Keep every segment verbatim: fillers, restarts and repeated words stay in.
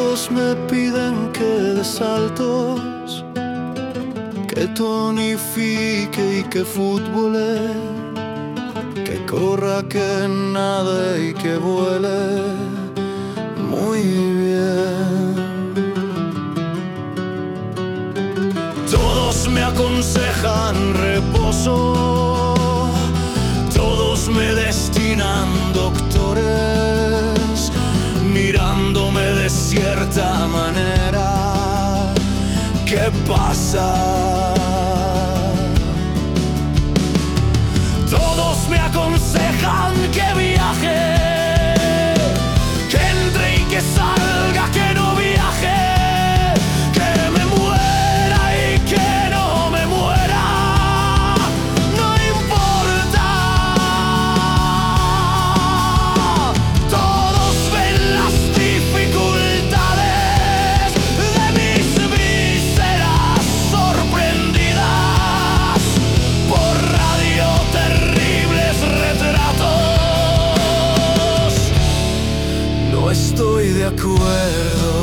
Todos me piden que dé saltos, que tonifique y que futbole, que corra, que nade y que vuele muy bien. Todos me aconsejan reposo, todos me destinan doctores, mirándome de cierta manera. ¿Qué pasa? Todos me aconsejan que viaje, que entre y que salga, que no viaje, que me muera y que no me muera, no importa. Todos ven las dificultades de mis vísceras sorprendidas por radio, terribles retratos. No estoy de acuerdo.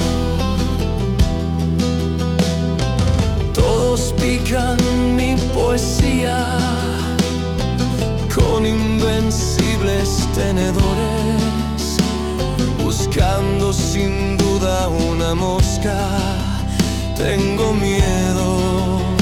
Todos pican mi poesía con invencibles tenedores, buscando sin duda una mosca. Tengo miedo.